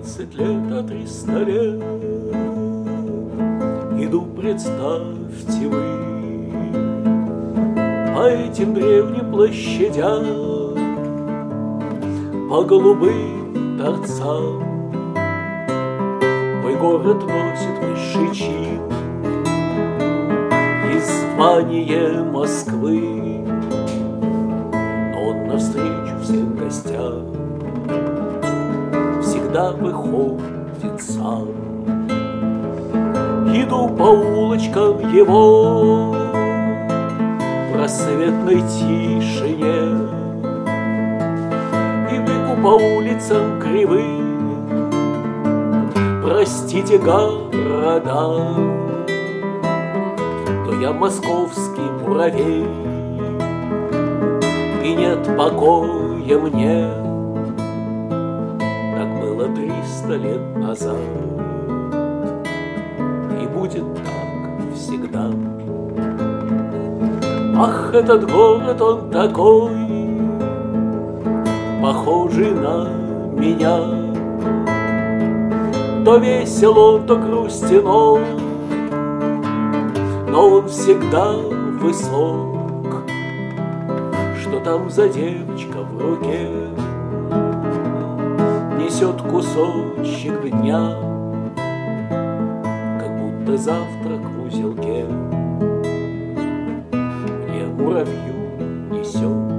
30 лет, а 300 лет. Иду, представьте вы, по этим древним площадям, по голубым торцам. Мой город носит высший чин и звание Москвы, но он навстречу всем гостям всегда выходит сам. Иду по улочкам его в рассветной тишине и бегу по улицам кривым. Простите, города, но я московский муравей, и нет покоя мне. Так было 300 лет назад, и будет так всегда. Ах, этот город, он такой, похожий на меня. То весел он, то грустен он, но он всегда высок. Что там за девочка в руке несет кусочек дня, как будто завтрак в узелке мне муравью несет.